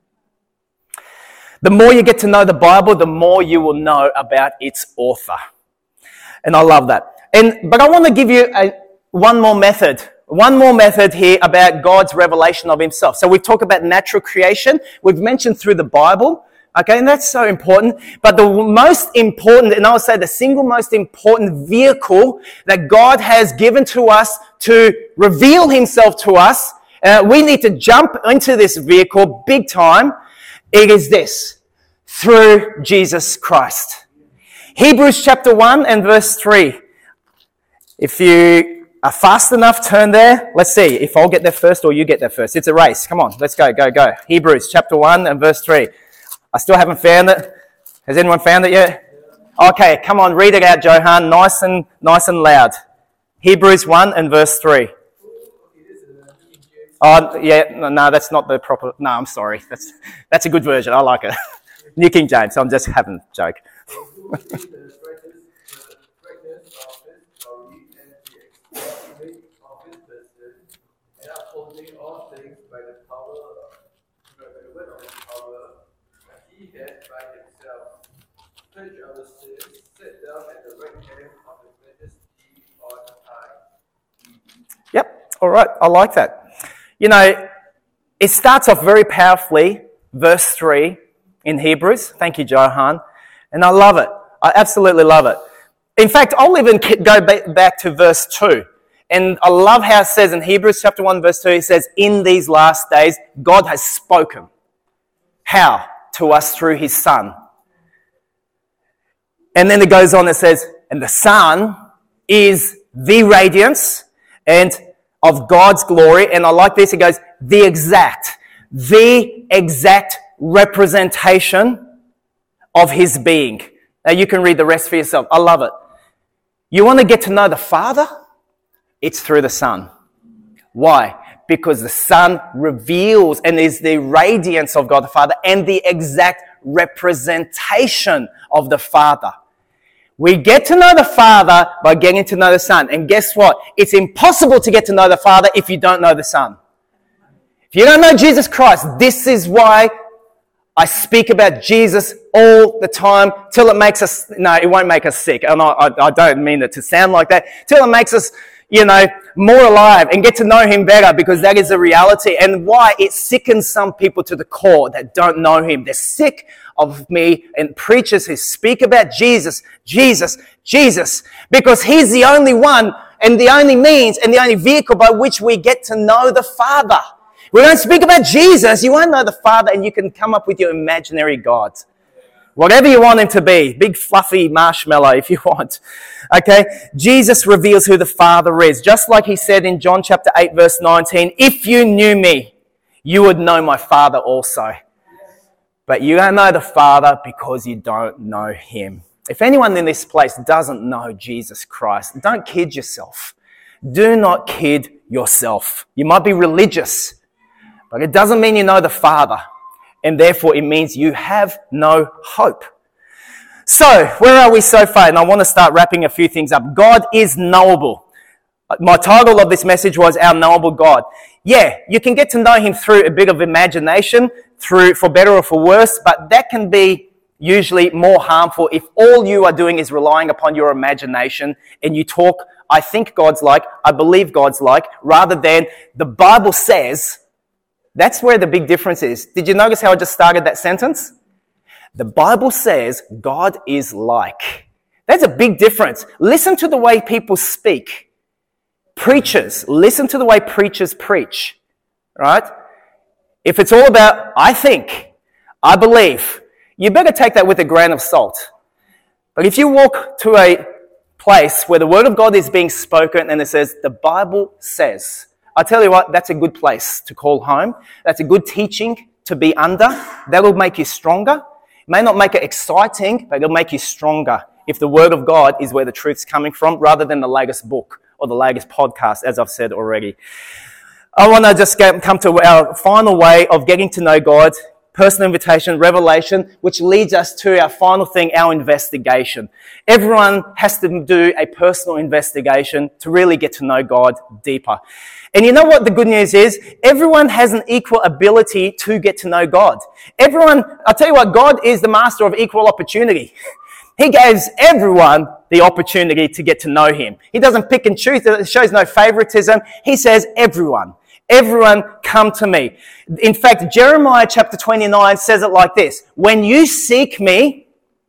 The more you get to know the Bible, the more you will know about its author. And I love that. And but I want to give you a, one more method. One more method here about God's revelation of Himself. So we've talked about natural creation. We've mentioned through the Bible. Okay, and that's so important. But the most important, and I would say the single most important vehicle that God has given to us to reveal Himself to us, uh, we need to jump into this vehicle big time. It is this, through Jesus Christ. Hebrews chapter one and verse three. If you are fast enough, turn there. Let's see if I'll get there first or you get there first. It's a race. Come on, let's go, go, go. Hebrews chapter one and verse three. I still haven't found it. Has anyone found it yet? Okay, come on, read it out, Johan. Nice and nice and loud. Hebrews one and verse three. Oh, yeah, no, no, that's not the proper... No, I'm sorry. That's that's a good version. I like it. New King James, so I'm just having a joke. Yep, all right, I like that. You know, it starts off very powerfully, verse three, in Hebrews. Thank you, Johan. And I love it. I absolutely love it. In fact, I'll even go back to verse two. And I love how it says in Hebrews chapter one, verse two, it says, in these last days, God has spoken. How? To us through his Son. And then it goes on, it says, and the Son is the radiance and of God's glory. And I like this, it goes, the exact, the exact representation of his being. Now you can read the rest for yourself. I love it. You want to get to know the Father? It's through the Son. Why? Because the Son reveals and is the radiance of God the Father and the exact representation of the Father. We get to know the Father by getting to know the Son. And guess what? It's impossible to get to know the Father if you don't know the Son. If you don't know Jesus Christ, this is why I speak about Jesus all the time till it makes us, no, it won't make us sick. And I, I, I don't mean it to sound like that. Till it makes us, you know, more alive and get to know him better, because that is a reality. And why it sickens some people to the core that don't know him. They're sick of me and preachers who speak about Jesus, Jesus, Jesus, because he's the only one and the only means and the only vehicle by which we get to know the Father. We don't speak about Jesus, you won't know the Father, and you can come up with your imaginary gods. Whatever you want him to be, big fluffy marshmallow if you want. Okay? Jesus reveals who the Father is. Just like he said in John chapter eight verse nineteen, if you knew me, you would know my Father also. But you don't know the Father because you don't know him. If anyone in this place doesn't know Jesus Christ, don't kid yourself. Do not kid yourself. You might be religious, but it doesn't mean you know the Father. And therefore, it means you have no hope. So, where are we so far? And I want to start wrapping a few things up. God is knowable. My title of this message was Our Knowable God. Yeah, you can get to know him through a bit of imagination, through for better or for worse, but that can be usually more harmful if all you are doing is relying upon your imagination and you talk, I think God's like, I believe God's like, rather than the Bible says. That's where the big difference is. Did you notice how I just started that sentence? The Bible says God is like. That's a big difference. Listen to the way people speak. Preachers, listen to the way preachers preach. Right? If it's all about, I think, I believe, you better take that with a grain of salt. But if you walk to a place where the Word of God is being spoken and it says, the Bible says, I tell you what, that's a good place to call home. That's a good teaching to be under. That will make you stronger. It may not make it exciting, but it'll make you stronger if the Word of God is where the truth's coming from, rather than the latest book or the latest podcast, as I've said already. I want to just get, come to our final way of getting to know God, personal invitation, revelation, which leads us to our final thing, our investigation. Everyone has to do a personal investigation to really get to know God deeper. And you know what the good news is? Everyone has an equal ability to get to know God. Everyone, I'll tell you what, God is the master of equal opportunity. He gives everyone the opportunity to get to know him. He doesn't pick and choose. It shows no favoritism. He says, everyone, everyone come to me. In fact, Jeremiah chapter twenty-nine says it like this. When you seek me,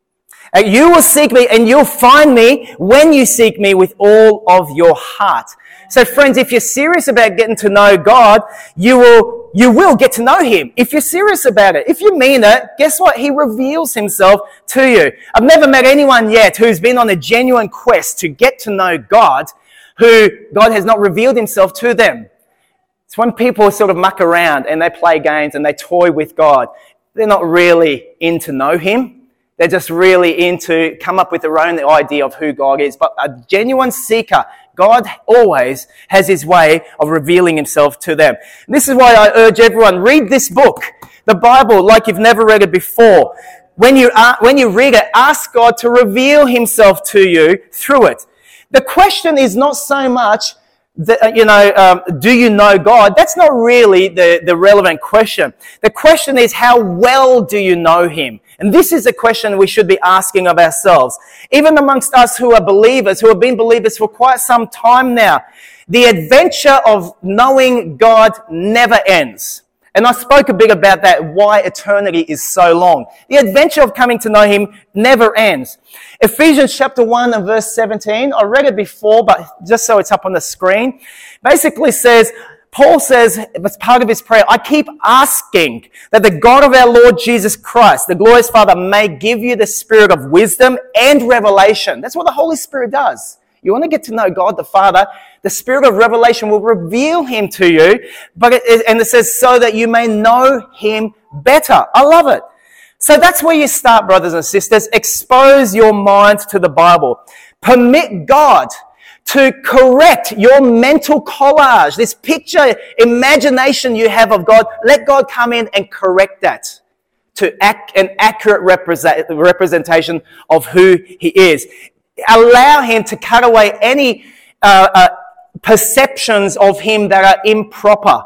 you will seek me and you'll find me when you seek me with all of your heart. So friends, if you're serious about getting to know God, you will, you will get to know him. If you're serious about it, if you mean it, guess what? He reveals himself to you. I've never met anyone yet who's been on a genuine quest to get to know God, who God has not revealed himself to them. It's when people sort of muck around and they play games and they toy with God. They're not really in to know him. They're just really into come up with their own idea of who God is. But a genuine seeker, God always has his way of revealing himself to them. And this is why I urge everyone, read this book, the Bible, like you've never read it before. When you, uh, when you read it, ask God to reveal himself to you through it. The question is not so much, that, you know, um, do you know God? That's not really the, the relevant question. The question is, how well do you know him? And this is a question we should be asking of ourselves. Even amongst us who are believers, who have been believers for quite some time now, the adventure of knowing God never ends. And I spoke a bit about that, why eternity is so long. The adventure of coming to know him never ends. Ephesians chapter one and verse seventeen, I read it before, but just so it's up on the screen, basically says, Paul says, as part of his prayer, I keep asking that the God of our Lord Jesus Christ, the glorious Father, may give you the spirit of wisdom and revelation. That's what the Holy Spirit does. You want to get to know God the Father, the spirit of revelation will reveal him to you, but it, and it says, so that you may know him better. I love it. So that's where you start, brothers and sisters. Expose your mind to the Bible. Permit God to correct your mental collage, this picture, imagination you have of God. Let God come in and correct that to act, an accurate represent, representation of who he is. Allow him to cut away any uh, uh, perceptions of him that are improper.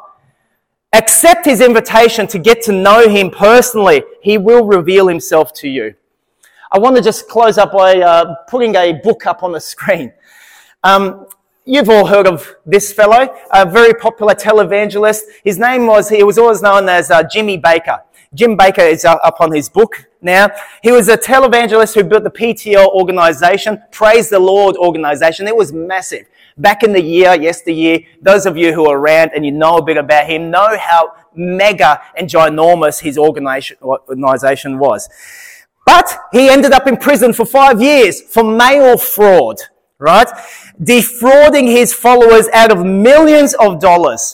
Accept his invitation to get to know him personally. He will reveal himself to you. I want to just close up by uh, putting a book up on the screen. Um, you've all heard of this fellow, a very popular televangelist. His name was, he was always known as uh, Jimmy Baker. Jim Baker is up on his book now. He was a televangelist who built the P T L organization, Praise the Lord organization. It was massive. Back in the year, yesteryear, those of you who are around and you know a bit about him know how mega and ginormous his organization was. But he ended up in prison for five years for mail fraud, right? Defrauding his followers out of millions of dollars.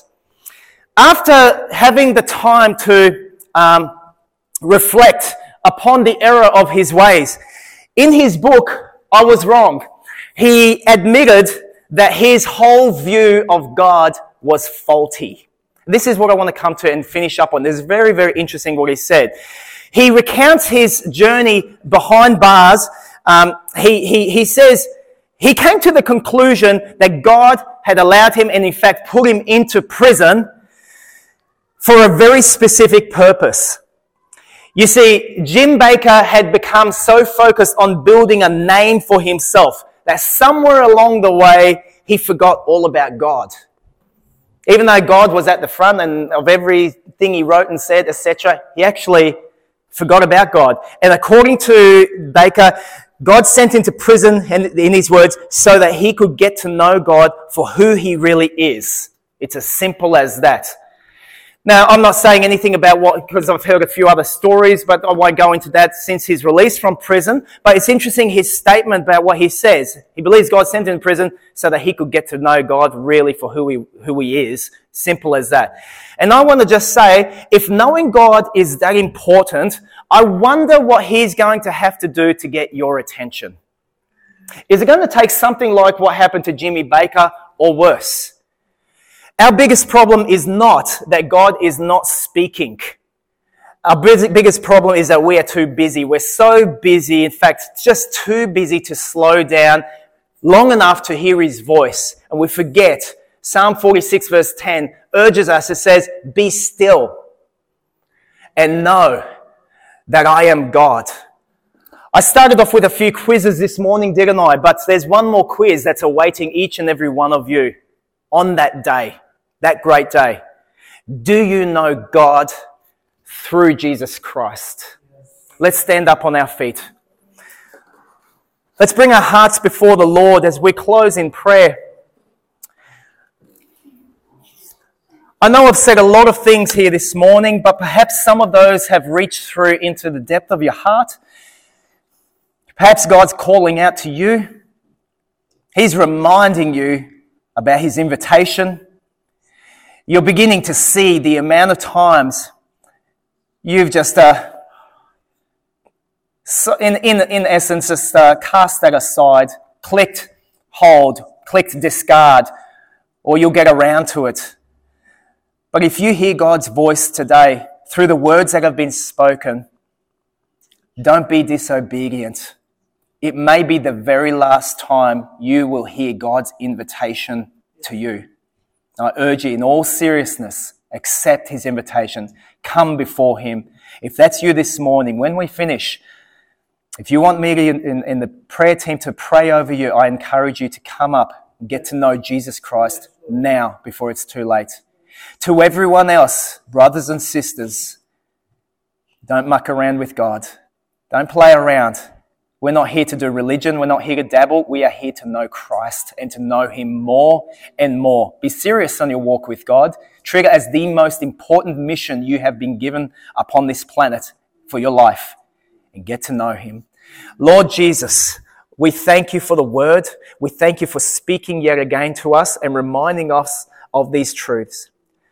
After having the time to um, reflect upon the error of his ways, in his book, I Was Wrong, he admitted that his whole view of God was faulty. This is what I want to come to and finish up on. This is very, very interesting what he said. He recounts his journey behind bars. Um, he, he, he says he came to the conclusion that God had allowed him and in fact put him into prison for a very specific purpose. You see, Jim Baker had become so focused on building a name for himself that somewhere along the way, he forgot all about God. Even though God was at the front and of everything he wrote and said, et cetera, he actually forgot about God. And according to Baker, God sent him to prison, and in his words, so that he could get to know God for who he really is. It's as simple as that. Now, I'm not saying anything about what, because I've heard a few other stories, but I won't go into that since he's released from prison. But it's interesting, his statement about what he says. He believes God sent him to prison so that he could get to know God really for who he, who he is. Simple as that. And I want to just say, if knowing God is that important, I wonder what he's going to have to do to get your attention. Is it going to take something like what happened to Jimmy Baker or worse? Our biggest problem is not that God is not speaking. Our biggest problem is that we are too busy. We're so busy, in fact, just too busy to slow down long enough to hear his voice. And we forget. Psalm forty-six verse ten urges us. It says, be still and know that I am God. I started off with a few quizzes this morning, didn't I? But there's one more quiz that's awaiting each and every one of you on that day. That great day. Do you know God through Jesus Christ? Let's stand up on our feet. Let's bring our hearts before the Lord as we close in prayer. I know I've said a lot of things here this morning, but perhaps some of those have reached through into the depth of your heart. Perhaps God's calling out to you. He's reminding you about his invitation. You're beginning to see the amount of times you've just, uh, so in, in, in essence, just uh, cast that aside, clicked hold, clicked discard, or you'll get around to it. But if you hear God's voice today through the words that have been spoken, don't be disobedient. It may be the very last time you will hear God's invitation to you. I urge you in all seriousness, accept his invitation. Come before him. If that's you this morning, when we finish, if you want me to, in, in the prayer team to pray over you, I encourage you to come up and get to know Jesus Christ now before it's too late. To everyone else, brothers and sisters, don't muck around with God. Don't play around. We're not here to do religion. We're not here to dabble. We are here to know Christ and to know him more and more. Be serious on your walk with God. Treat it as the most important mission you have been given upon this planet for your life, and get to know him. Lord Jesus, we thank you for the word. We thank you for speaking yet again to us and reminding us of these truths.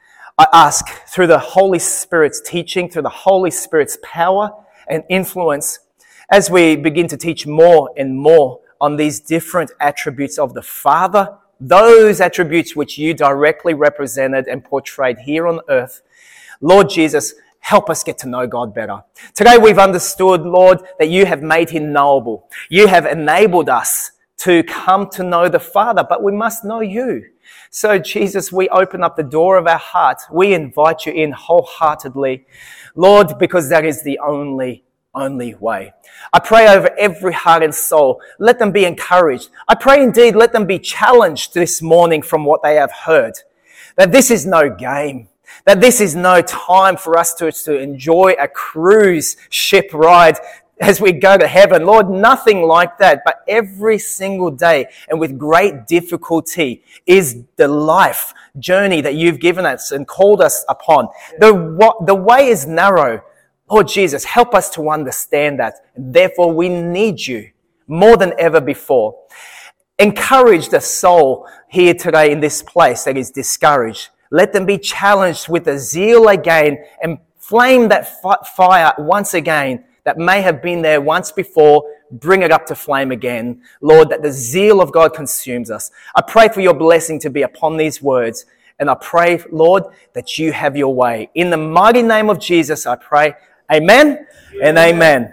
I ask through the Holy Spirit's teaching, through the Holy Spirit's power and influence, as we begin to teach more and more on these different attributes of the Father, those attributes which you directly represented and portrayed here on earth. Lord Jesus, help us get to know God better. Today we've understood, Lord, that you have made him knowable. You have enabled us to come to know the Father, but we must know you. So Jesus, we open up the door of our heart. We invite you in wholeheartedly, Lord, because that is the only only way. I pray over every heart and soul. Let them be encouraged. I pray indeed, let them be challenged this morning from what they have heard. That this is no game. That this is no time for us to, to enjoy a cruise ship ride as we go to heaven. Lord, nothing like that. But every single day and with great difficulty is the life journey that you've given us and called us upon. The, the way is narrow. Lord Jesus, help us to understand that. Therefore, we need you more than ever before. Encourage the soul here today in this place that is discouraged. Let them be challenged with a zeal again and flame that fire once again that may have been there once before. Bring it up to flame again. Lord, that the zeal of God consumes us. I pray for your blessing to be upon these words. And I pray, Lord, that you have your way. In the mighty name of Jesus, I pray. Amen and amen.